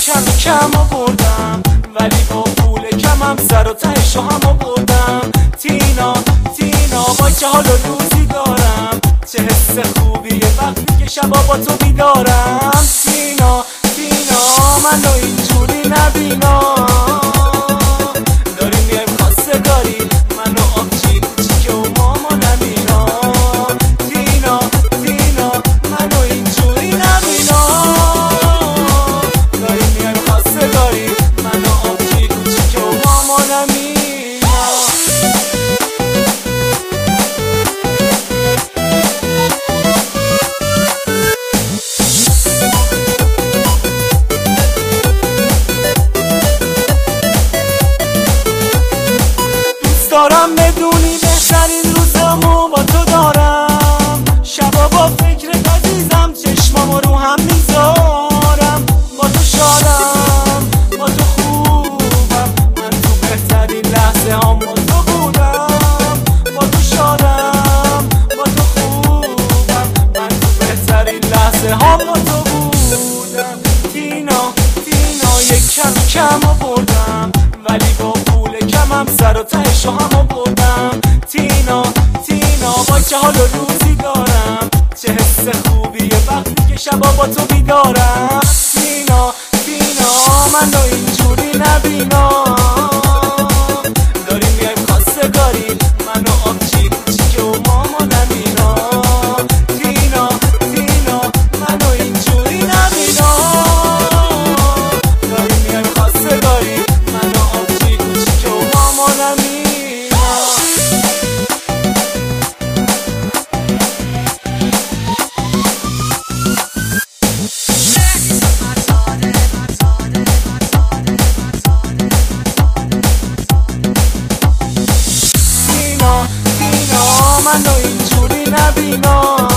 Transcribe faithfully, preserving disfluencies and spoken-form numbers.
کم کم آوردم، ولی با پول کمم سر و تهشو هم آوردم. تینا تینا وای چه حال و روزی دارم، چه حس خوبیه وقتی که شبا با تو بیدارم. تینا تینا منو اینجوری نبینا، داری میایم خواستگاری منو آبجی کوچیکه و مامانم اینا. تینا تینا منو اینجوری نبینا، داری میایم خواستگاری منو آبجی کوچیکه و مامانم اینا. دارم بدونی بهترین روزامو با تو دارم، شبا با فکرت عزیزم چشمامو رو هم میذارم. با تو شادم با تو خوبم، من تو بهترین لحظه هم با تو بودم. با تو شادم با تو خوبم، من تو بهترین لحظه هم با تو بودم. تینا تینا یک کم کم آوردم، ولی با پول کمم سر و تهشو هم آوردم. تینا تینا وای چه حال و روزی دارم، چه حس خوبیه وقتی که شبا با تو بیدارم. تینا تینا منو اینجوری نبینا، داری میایم خواستگاری منو آبجی کوچیکه و مامانم اینا. تینا تینا منو اینجوری نبینا، داری میایم خواستگاری منو آبجی کوچیکه و مامانم اینا. منو اینجوری نبینا،